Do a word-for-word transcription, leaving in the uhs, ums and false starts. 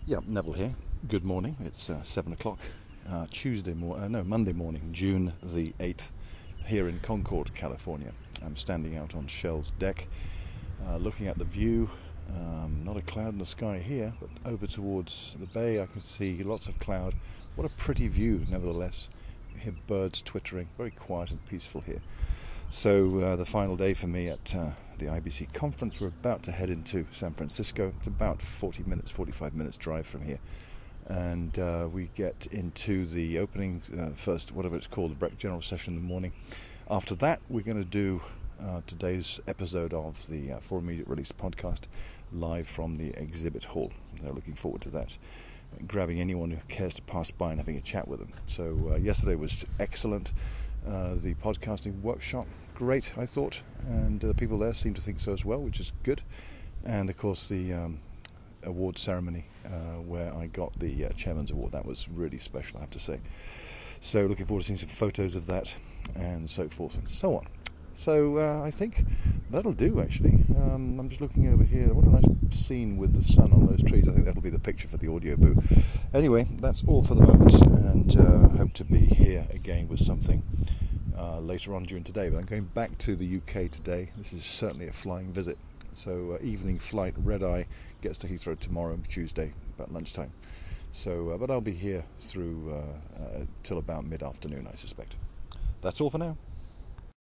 Yeah, Neville here. Good morning. It's uh, seven o'clock, uh, Tuesday morning. Uh, no, Monday morning, June the eighth, here in Concord, California. I'm standing out on Shell's deck, uh, looking at the view. Um, not a cloud in the sky here, but over towards the bay, I can see lots of cloud. What a pretty view, nevertheless. You hear birds twittering. Very quiet and peaceful here. So uh, the final day for me at uh, the I B C conference. We're about to head into San Francisco. It's about forty minutes, forty-five minutes drive from here. And uh, we get into the opening, uh, first, whatever it's called, the break general session in the morning. After that, we're going to do uh, today's episode of the uh, For Immediate Release podcast live from the exhibit hall. They're looking forward to that. Grabbing anyone who cares to pass by and having a chat with them. So uh, yesterday was excellent. Uh, the podcasting workshop, great, I thought, and uh, people there seem to think so as well, which is good. And of course the um, award ceremony uh, where I got the uh, Chairman's Award, that was really special, I have to say. So looking forward to seeing some photos of that and so forth and so on. So uh, I think that'll do, actually. Um, I'm just looking over here. What a nice scene with the sun on those trees. I think that'll be the picture for the audio boo. Anyway, that's all for the moment, and uh, hope to be here again with something uh, later on during today. But I'm going back to the U K today. This is certainly a flying visit. So uh, evening flight, red-eye, gets to Heathrow tomorrow, Tuesday, about lunchtime. So, uh, but I'll be here through uh, uh, till about mid-afternoon, I suspect. That's all for now.